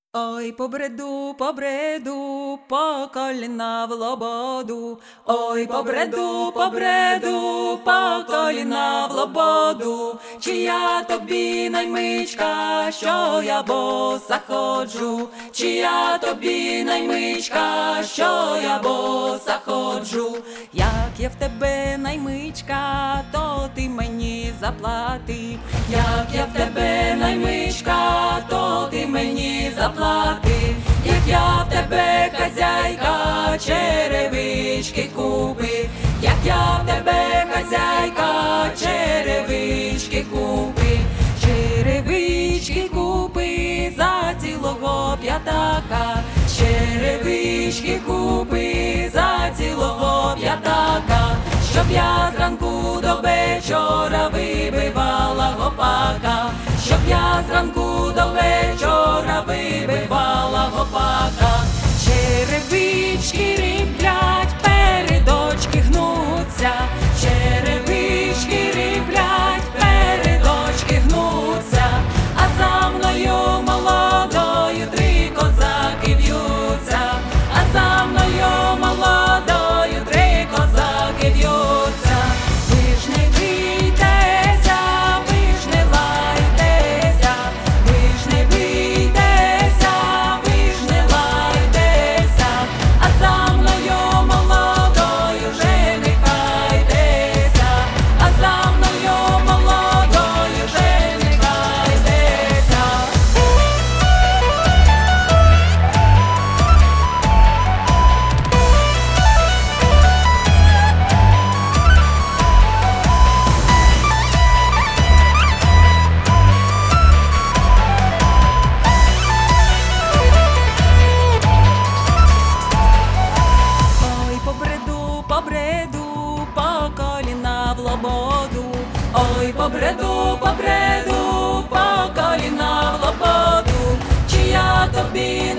Ой, по бреду, по коліна в лободу. Ой, по бреду, по коліна в лободу. Чи я тобі наймичка, що я боса ходжу? Чи я тобі наймичка, що я боса ходжу? Як я в тебе наймичка, то ти мені заплати. Як я в тебе наймичка, то ти мені заплати. Як я в тебе хазяйка, черевички купи. Як я в тебе хазяйка, черевички купи. Черевички купи за цілого п'ятака. Черевички купи за цілого п'ятака. Щоб я зранку до вечора вибивала гопака. Щоб я зранку до вечора вибивала гопака. Черевички ріплять, передочки гнуться. Черевички ріплять, передочки гнуться. А за мною молодою три козаки в'ються. А за мною молодою три козаки в'ються. Ви ж не бійтеся, ви ж не лайтеся. Ви ж не бійтеся, ви ж не лайтеся. А за мною молодою женихайтеся. А за мною молодою женихайтеся. Ой, по коліна в лободу. Ой, по коліна в лободу. Чи я тобі